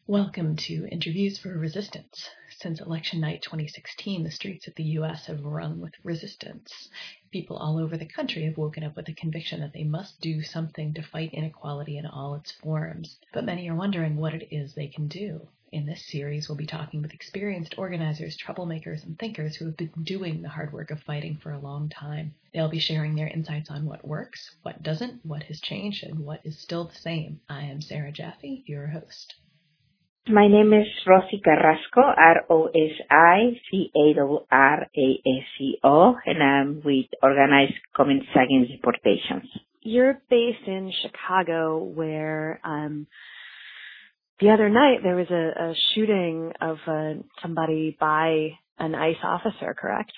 Welcome to Interviews for Resistance. Since election night 2016, the streets of the U.S. have rung with resistance. People all over the country have woken up with the conviction that they must do something to fight inequality in all its forms. But many are wondering what it is they can do. In this series, we'll be talking with experienced organizers, troublemakers, and thinkers who have been doing the hard work of fighting for a long time. They'll be sharing their insights on what works, what doesn't, what has changed, and what is still the same. I am Sarah Jaffe, your host. My name is Rosy Carrasco, Rosicarrasco, and I'm with Organized Communities Against Deportations. You're based in Chicago, where the other night there was a shooting of somebody by an ICE officer, correct?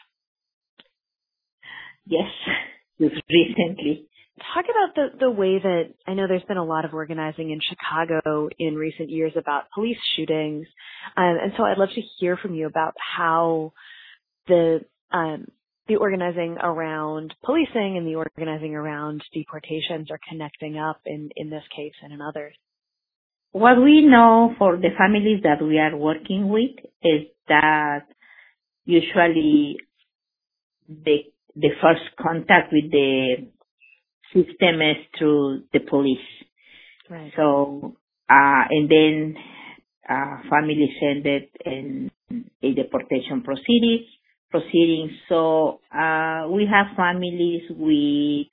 Yes, just recently. Talk about the way that, I know there's been a lot of organizing in Chicago in recent years about police shootings, and so I'd love to hear from you about how the organizing around policing and the organizing around deportations are connecting up in this case and in others. What we know for the families that we are working with is that usually the first contact with the system is through the police. Right. So, and then families ended in a deportation proceedings. So, we have families with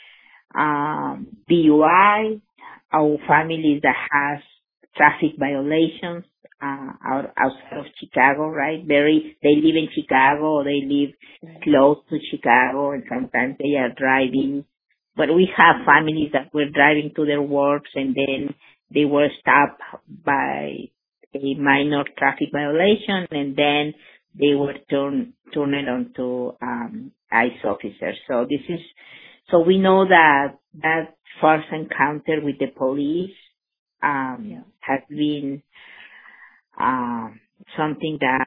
DUI, or families that has traffic violations outside of Chicago, right? They live in Chicago, or they live close to Chicago, and sometimes they are driving. But we have families that were driving to their works, and then they were stopped by a minor traffic violation, and then they were turned onto ICE officers. So we know that first encounter with the police has been something that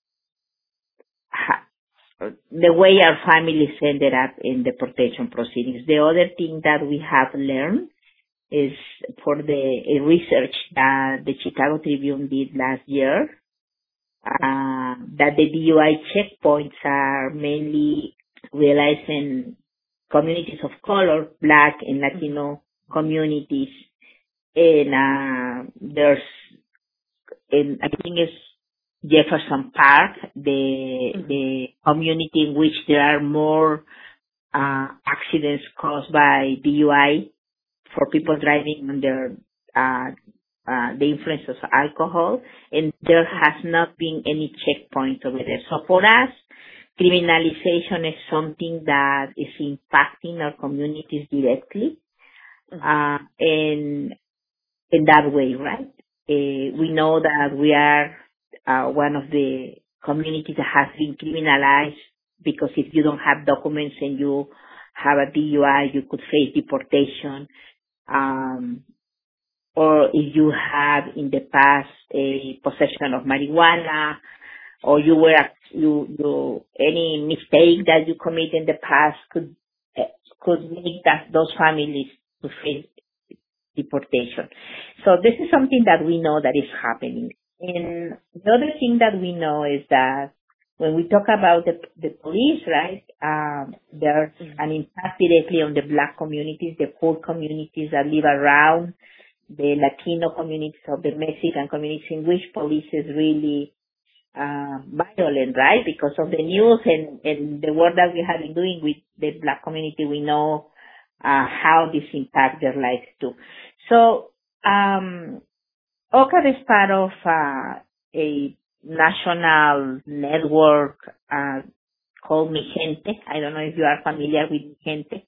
the way our families ended up in deportation proceedings. The other thing that we have learned is for the research that the Chicago Tribune did last year, that the DUI checkpoints are mainly realized in communities of color, Black and Latino communities. And I think it's Jefferson Park, the community in which there are more accidents caused by DUI for people driving under the influence of alcohol, and there has not been any checkpoints over there. So for us, criminalization is something that is impacting our communities directly, and in that way, right? We know that we are one of the communities that has been criminalized, because if you don't have documents and you have a DUI, you could face deportation. Or if you have in the past a possession of marijuana, or any mistake that you commit in the past could make those families to face deportation. So this is something that we know that is happening. And the other thing that we know is that when we talk about the police, right, there's an impact directly on the Black communities, the poor communities that live around the Latino communities, or the Mexican communities, in which police is really violent, right? Because of the news and the work that we have been doing with the Black community, we know how this impacts their lives too. So, OCAD is part of a national network called Mi Gente. I don't know if you are familiar with Mi Gente.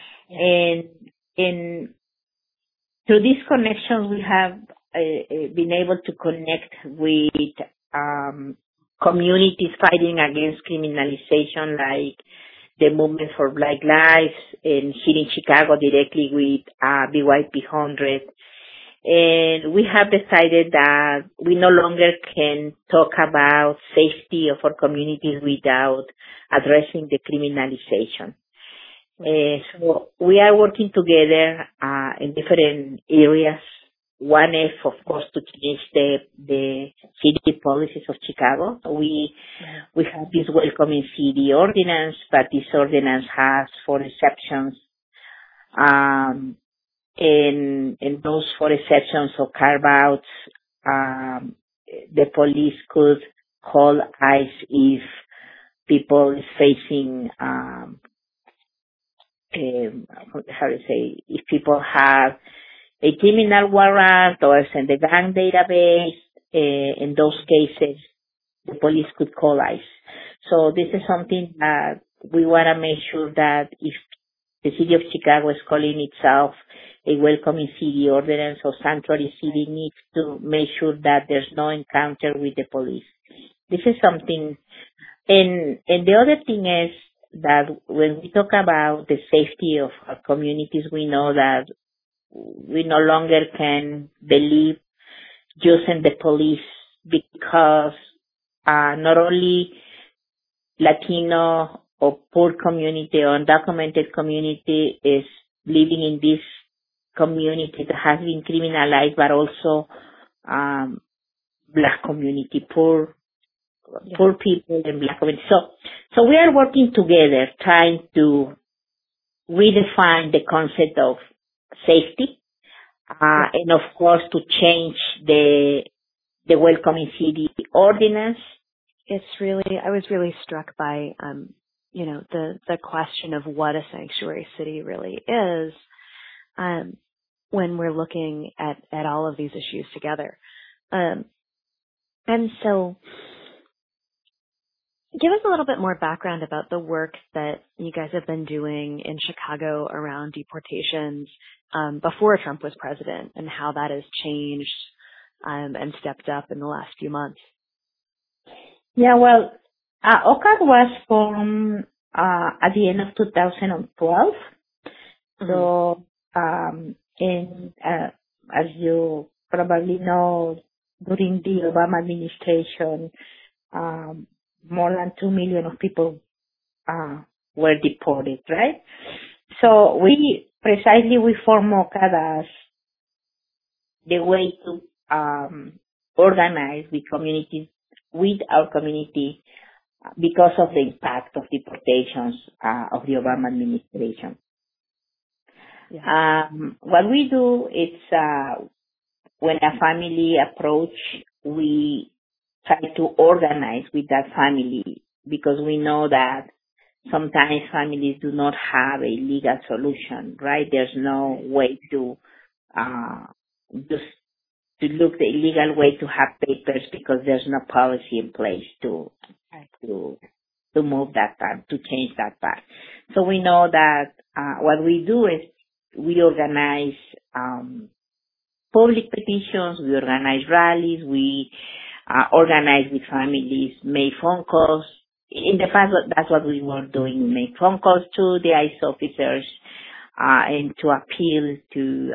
And through these connections, we have been able to connect with communities fighting against criminalization, like the Movement for Black Lives, and here in Chicago directly with BYP 100. And we have decided that we no longer can talk about safety of our communities without addressing the criminalization. So we are working together in different areas one is, of course, to change the city policies of Chicago. We have this welcoming city ordinance, but this ordinance has 4 exceptions. And those 4 exceptions or carve-outs, the police could call ICE if people is facing, if people have a criminal warrant or is in the gang database. In those cases, the police could call ICE. So this is something that we want to make sure that if the city of Chicago is calling itself a welcoming city ordinance or sanctuary city, needs to make sure that there's no encounter with the police. This is something. And the other thing is that when we talk about the safety of our communities, we know that we no longer can believe using the police because not only Latino or poor community or undocumented community is living in this community that has been criminalized, but also Black community, poor people and Black community. So we are working together trying to redefine the concept of safety, and of course to change the welcoming city ordinance. I was really struck by, the question of what a sanctuary city really is, when we're looking at all of these issues together. And so give us a little bit more background about the work that you guys have been doing in Chicago around deportations before Trump was president, and how that has changed and stepped up in the last few months. Yeah, well, OCAD was formed at the end of 2012. Mm-hmm. So, as you probably know, during the Obama administration, more than 2 million of people were deported, right? So we formed OCAD as the way to organize with our community because of the impact of deportations of the Obama administration. Yeah. What we do is when a family approach, we try to organize with that family because we know that sometimes families do not have a legal solution, right? There's no way to just to look the legal way to have papers because there's no policy in place to move that part, to change that part. So we know that what we do is we organize public petitions, we organize rallies, we organize with families, make phone calls. In the past, that's what we were doing, make phone calls to the ICE officers and to appeal to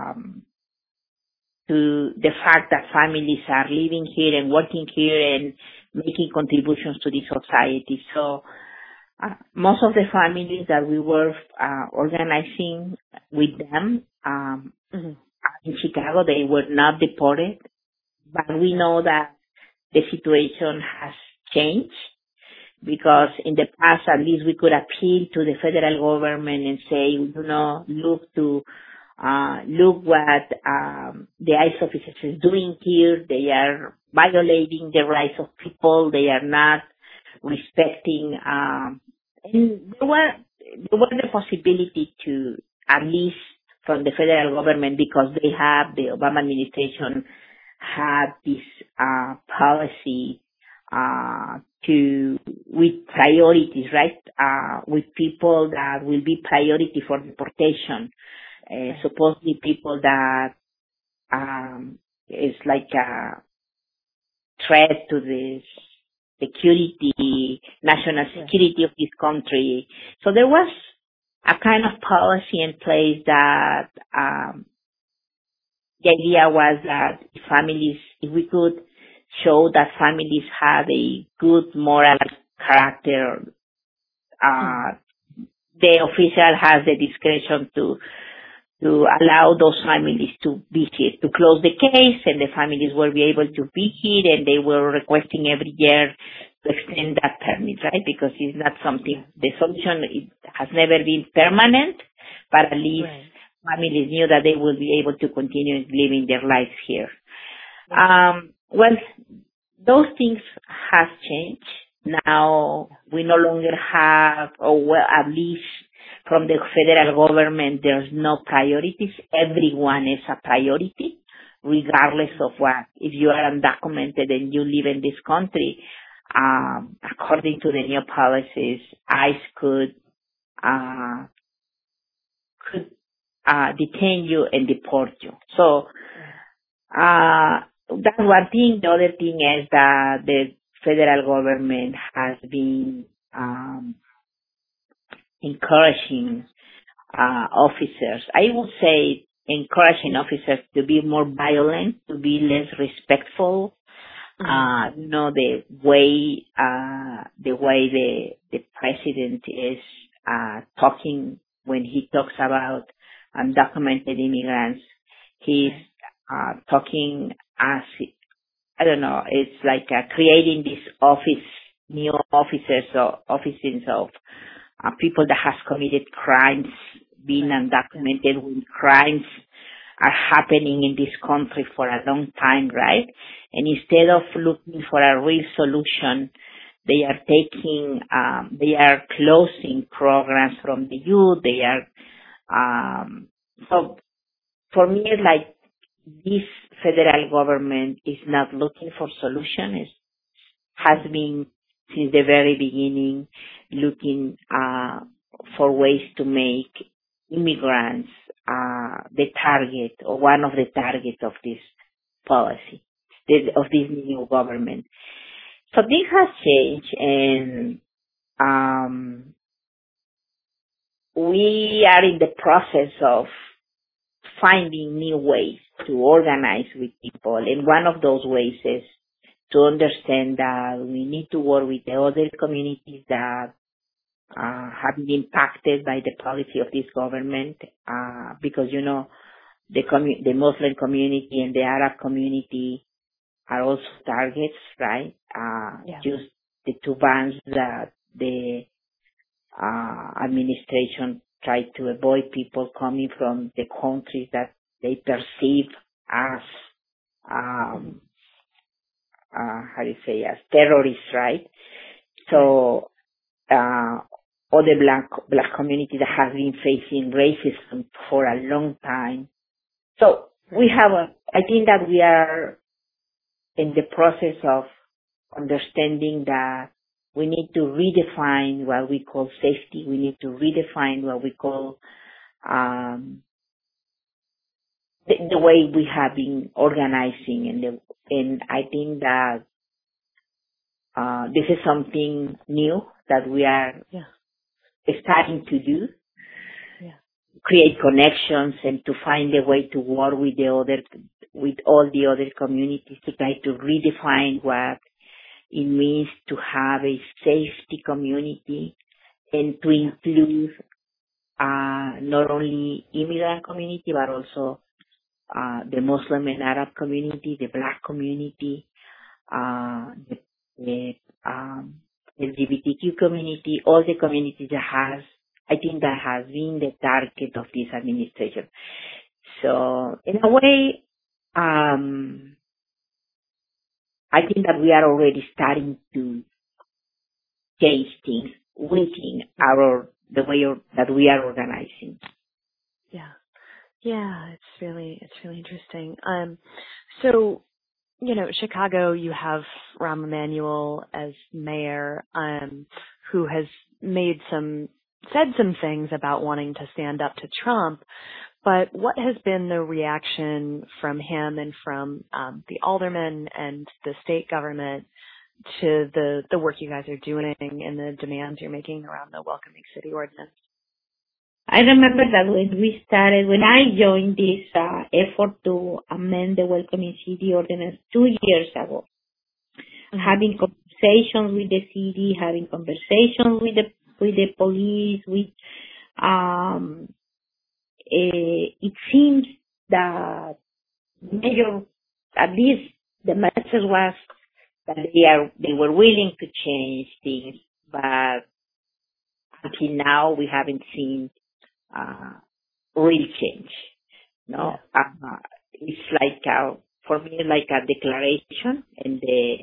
the fact that families are living here and working here and making contributions to the society. So most of the families that we were organizing with them in Chicago, they were not deported, but we know that the situation has changed because in the past, at least we could appeal to the federal government and say, look what the ICE officers is doing here. They are violating the rights of people. They are not respecting. And there were the possibility to, at least from the federal government, because the Obama administration had this policy with priorities, right? With people that will be priority for deportation. Supposedly people that is like a threat to the national security of this country. So there was a kind of policy in place that the idea was that if we could show that families have a good moral character, the official has the discretion to to allow those families to be here, to close the case, and the families will be able to be here, and they were requesting every year to extend that permit, right? Because it's not something, the solution it has never been permanent, but at least families knew that they will be able to continue living their lives here. Well, those things have changed. Now we no longer have, or well, at least from the federal government, there's no priorities. Everyone is a priority, regardless of what. If you are undocumented and you live in this country, according to the new policies, ICE could detain you and deport you. So that's one thing. The other thing is that the federal government has been encouraging officers, I would say encouraging officers to be more violent, to be less respectful. The way the president is talking when he talks about undocumented immigrants, he's talking as, I don't know, it's like creating this new offices or offices of people that has committed crimes, being undocumented when crimes are happening in this country for a long time, right? And instead of looking for a real solution, they are closing programs from the youth. They are, so for me, it's like this federal government is not looking for solutions. It has been since the very beginning looking for ways to make immigrants the target or one of the targets of this policy, of this new government. So this has changed, and we are in the process of finding new ways to organize with people. And one of those ways is to understand that we need to work with the other communities that have been impacted by the policy of this government, because, the Muslim community and the Arab community are also targets, right? Just the two bans that the administration tried to avoid people coming from the countries that they perceive as, as terrorists, right? So, other black community that has been facing racism for a long time. So I think that we are in the process of understanding that we need to redefine what we call safety. We need to redefine what we call the way we have been organizing, and I think that this is something new that we are starting to do. Create connections and to find a way to work with all the other communities to try to redefine what it means to have a safety community and to include not only immigrant community but also the Muslim and Arab community, the Black community, the LGBTQ community, all the communities I think that has been the target of this administration. So in a way, I think that we are already starting to change things within the way that we are organizing. Yeah, it's really interesting. So, Chicago, you have Rahm Emanuel as mayor, who has said some things about wanting to stand up to Trump, but what has been the reaction from him and from the aldermen and the state government to the work you guys are doing and the demands you're making around the Welcoming City Ordinance? I remember that when I joined this effort to amend the Welcoming City Ordinance 2 years ago, having conversations with the city, having conversations with the police, it seems that major, at least the message was that they were willing to change things, but until now we haven't seen real change. No, it's like for me like a declaration, and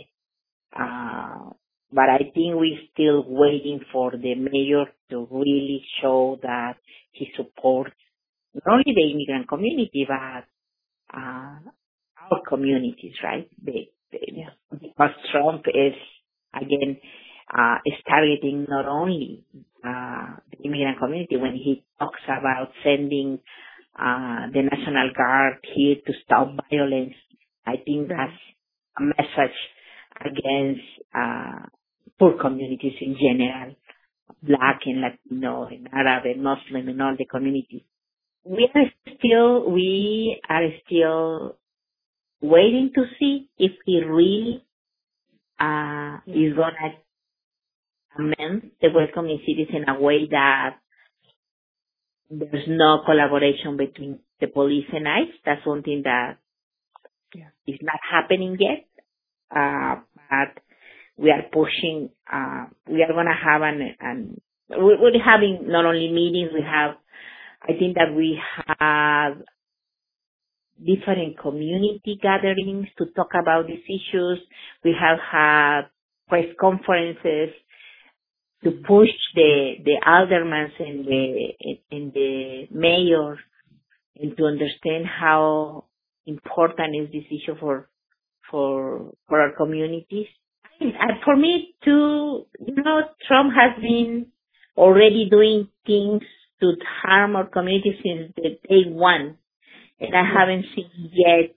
but I think we're still waiting for the mayor to really show that he supports not only the immigrant community but our communities, right? Because Trump is again is targeting not only the immigrant community when he talks about sending the National Guard here to stop violence. I think that's a message against poor communities in general, Black and Latino and Arab and Muslim and all the communities. We are still waiting to see if he really is gonna amend the welcoming cities in a way that there's no collaboration between the police and ICE. That's something that is not happening yet. But we are pushing. We are gonna have we're having not only meetings. I think that we have different community gatherings to talk about these issues. We have had press conferences to push the aldermen and the mayor and to understand how important is this issue for our communities. And for me too, Trump has been already doing things to harm our community since the day one, and I haven't seen yet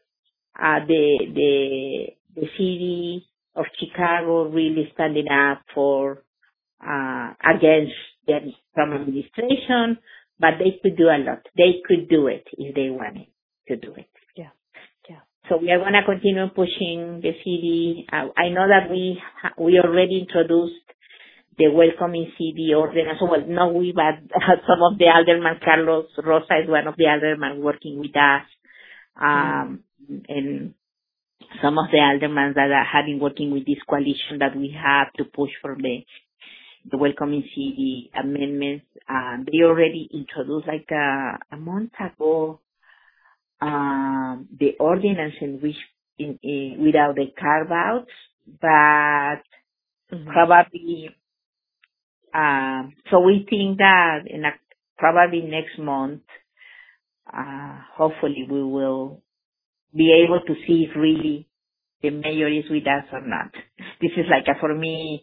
the city of Chicago really standing up for against the Trump administration, but they could do a lot. They could do it if they wanted to do it. Yeah. So we are going to continue pushing the city. I know that we already introduced the welcoming city ordinance. Well, not we, but some of the aldermen. Carlos Rosa is one of the aldermen working with us, and some of the aldermen that have been working with this coalition that we have to push for the welcoming city amendments. They already introduced like a month ago the ordinance in which without the carve outs, but probably so we think that probably next month, hopefully we will be able to see if really the mayor is with us or not. This is like for me.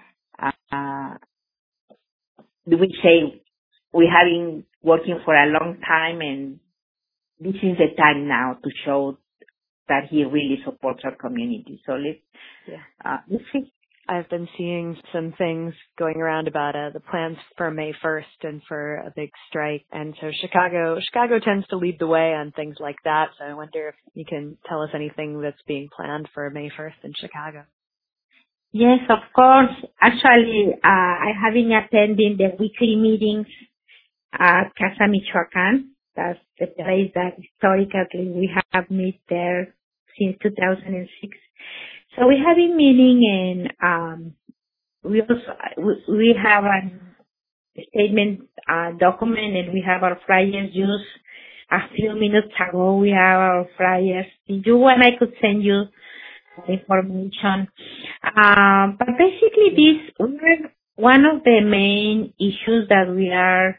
We say we have been working for a long time, and this is the time now to show that he really supports our community. So let's see. I've been seeing some things going around about the plans for May 1st and for a big strike. And so Chicago tends to lead the way on things like that. So I wonder if you can tell us anything that's being planned for May 1st in Chicago. Yes, of course. Actually, I have been attending the weekly meetings at Casa Michoacán. That's the place that historically we have met there since 2006. So we have been meeting, and we have a statement document, and we have our flyers used a few minutes ago. We have our flyers. If you want, I could send you information. But basically, one of the main issues that we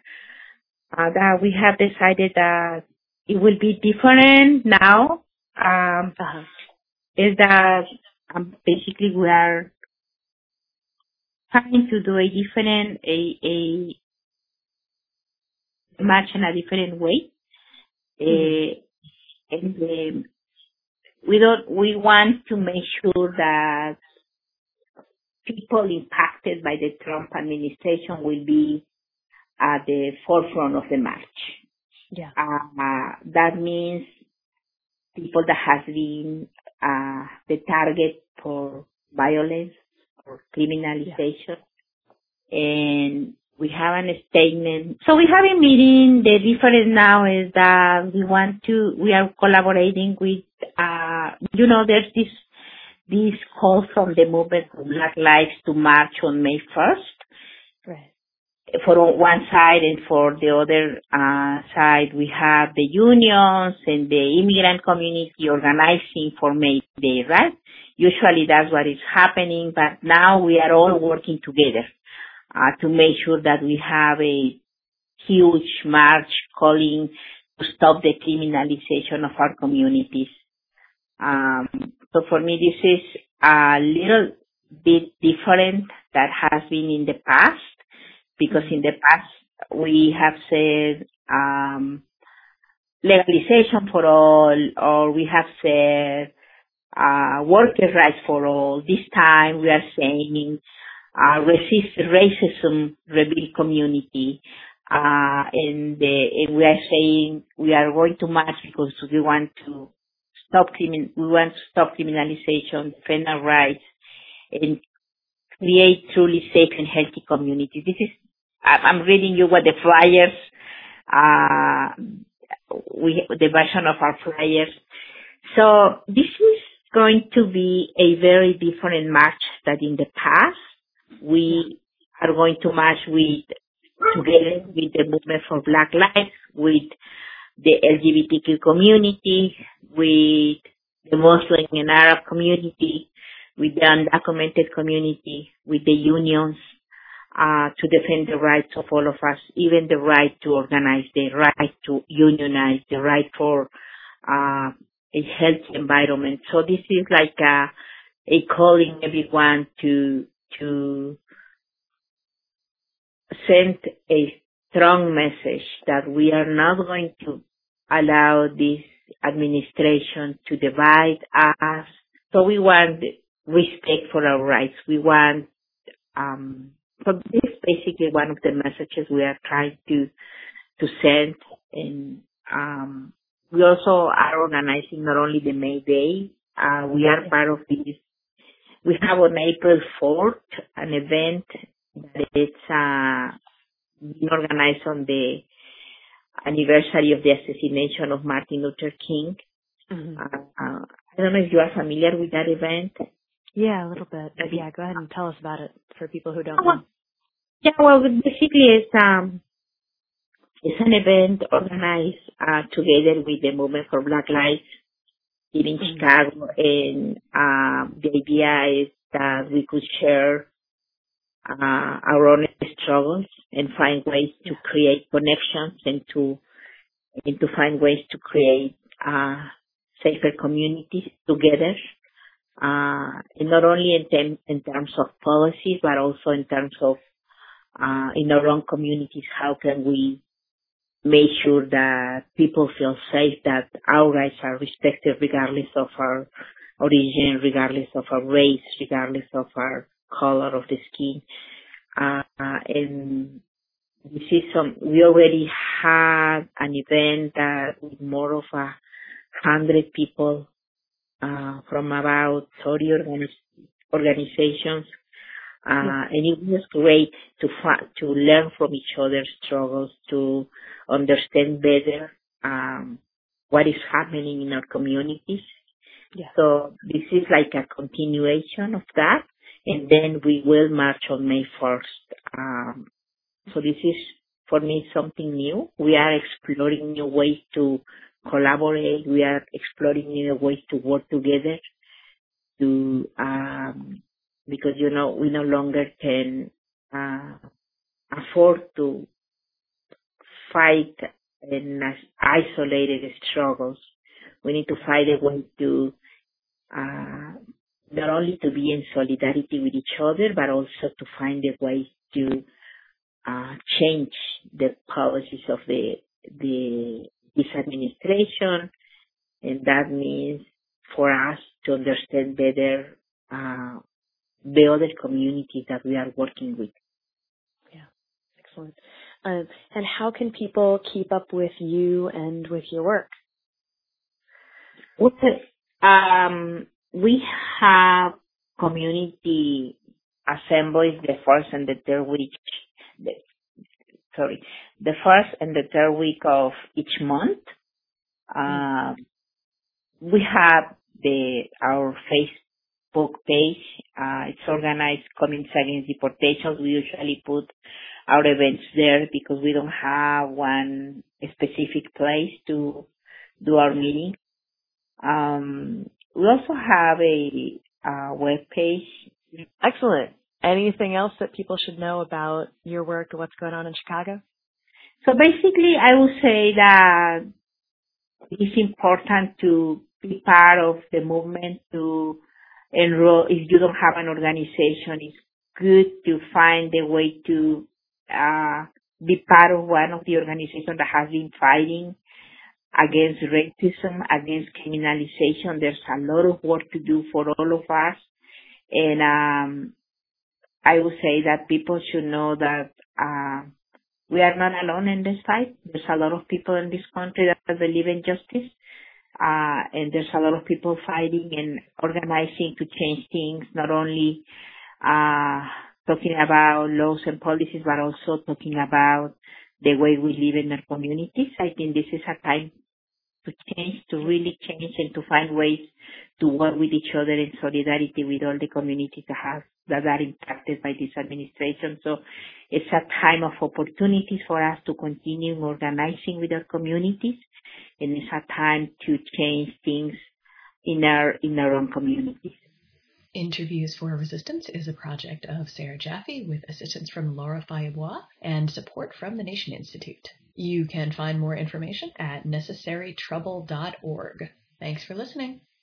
have decided that it will be different now. Is that basically we are trying to do a match in a different way. And we want to make sure that people impacted by the Trump administration will be at the forefront of the march. Yeah. That means people that has been the target for violence or criminalization, and we have a statement. So we have a meeting. The difference now is that we are collaborating with, there's this call from the movement for Black Lives to march on May 1st. Right. For one side, and for the other side, we have the unions and the immigrant community organizing for May Day, right? Usually that's what is happening, but now we are all working together to make sure that we have a huge march calling to stop the criminalization of our communities. So for me, this is a little bit different that has been in the past, because in the past we have said legalization for all, or we have said worker rights for all. This time we are saying resist racism, rebuild community, and we are saying we are going to march because we want to stop criminalization, defend our rights, and create truly safe and healthy communities. I'm reading you what the flyers, the version of our flyers. So this is going to be a very different march than in the past. We are going to march together with the movement for Black Lives, with the LGBTQ community, with the Muslim and Arab community, with the undocumented community, with the unions, to defend the rights of all of us, even the right to organize, the right to unionize, the right for a healthy environment. So this is like a calling everyone to send a strong message that we are not going to allow this administration to divide us. So we want respect for our rights. We want, so this is basically one of the messages we are trying to send. And we also are organizing not only the May Day, we are part of this. We have on April 4th an event that it's being organized on the anniversary of the assassination of Martin Luther King. Mm-hmm. I don't know if you are familiar with that event. Yeah, a little bit. Yeah, go ahead and tell us about it for people who don't know. Well, yeah, well, basically it's an event organized together with the Movement for Black Lives here in Chicago, and the idea is that we could share our own struggles and find ways to create connections and to find ways to create safer communities together, and not only in terms of policies, but also in terms of in our own communities, how can we make sure that people feel safe, that our rights are respected regardless of our origin, regardless of our race, regardless of our color of the skin. And this is we already had an event with more of 100 people from about 30 organizations. And it was great to learn from each other's struggles, to understand better what is happening in our communities. Yeah. So this is like a continuation of that, and then we will march on May 1st. So this is, for me, something new. We are exploring new ways to collaborate. We are exploring new ways to work together because, we no longer can afford to fight in isolated struggles. We need to find a way to not only to be in solidarity with each other, but also to find a way to change the policies of this administration, and that means for us to understand better the other communities that we are working with. Yeah, excellent. And how can people keep up with you and with your work? We have community assemblies the first and the third week. the first and the third week of each month. We have our Facebook page. It's organized Communities Against Deportations. We usually put our events there because we don't have one specific place to do our meeting. We also have a web page. Excellent. Anything else that people should know about your work or what's going on in Chicago? So basically, I would say that it's important to be part of the movement, to enroll. If you don't have an organization, it's good to find a way to be part of one of the organizations that has been fighting against racism, against criminalization. There's a lot of work to do for all of us. And I would say that people should know that we are not alone in this fight. There's a lot of people in this country that believe in justice. And there's a lot of people fighting and organizing to change things, not only talking about laws and policies, but also talking about the way we live in our communities. I think this is a time to change, to really change, and to find ways to work with each other in solidarity with all the communities that are impacted by this administration. So it's a time of opportunities for us to continue organizing with our communities, and it's a time to change things in our own communities. Interviews for Resistance is a project of Sarah Jaffe with assistance from Laura Fayebois and support from the Nation Institute. You can find more information at necessarytrouble.org. Thanks for listening.